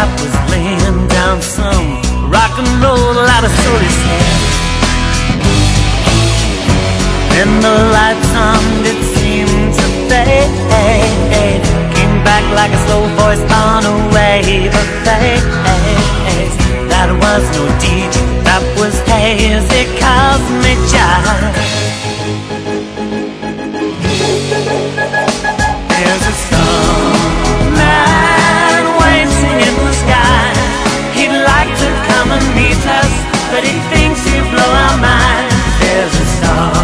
life was laying down some rock and roll out of soul said. Then the lights on it seemed to fade, came back like a slow voice on a wave of faith. That was no DJ, that was hazy cosmic jive. There's a starman waiting in the sky. He'd like to come and meet us, but he thinks he'll blow our minds. There's a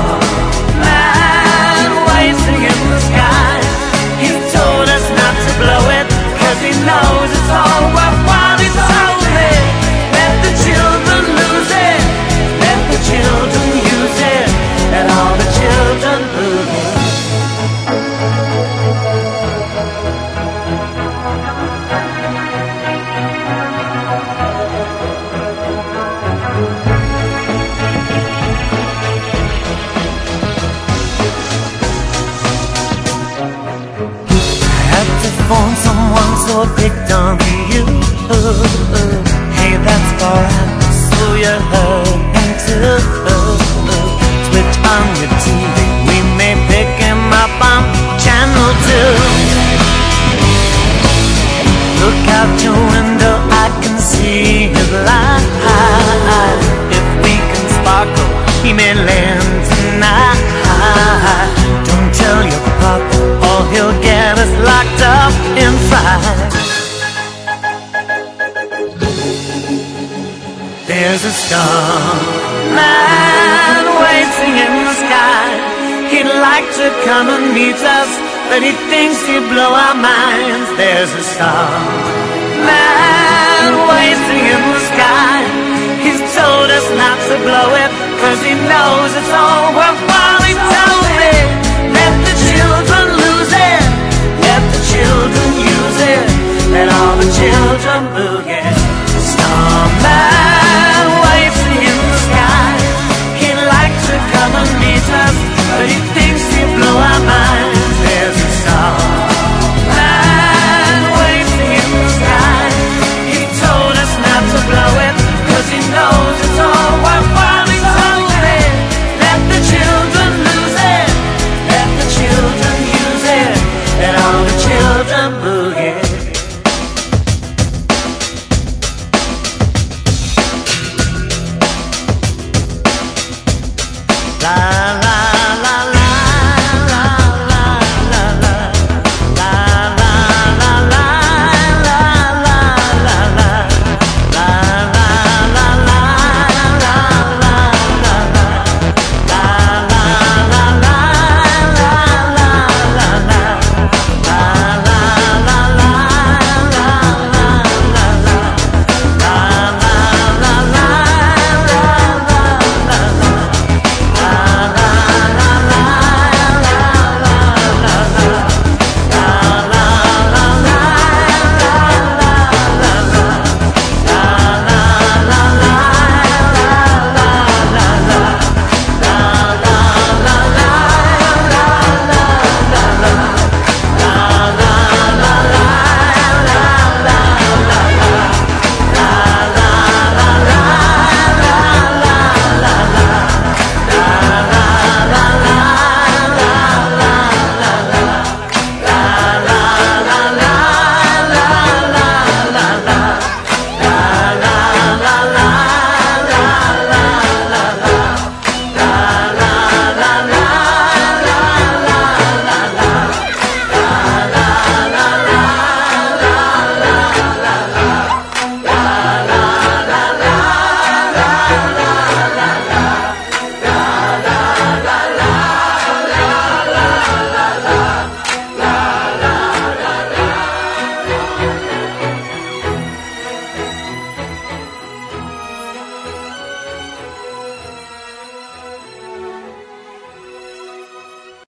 starman waiting in the sky. He's told us not to blow it, 'cause he knows it's all worthwhile. He told me, let the children lose it, let the children use it, let all the children lose it. Phone someone, so I picked on you. Hey, that's alright, so you heard him too. Switch on your TV, we may pick him up on channel 2. Look out your window, I can see his light. If we can sparkle, he may land tonight. Don't tell your papa, or he'll get us locked up inside. There's a starman waiting in the sky. He'd like to come and meet us, but he thinks he'll blow our minds. There's a starman waiting in the sky. He's told us not to blow it, 'cause he knows it's all worthwhile. He told me, let the children lose it, let the children use it, let all the children boogie. Starman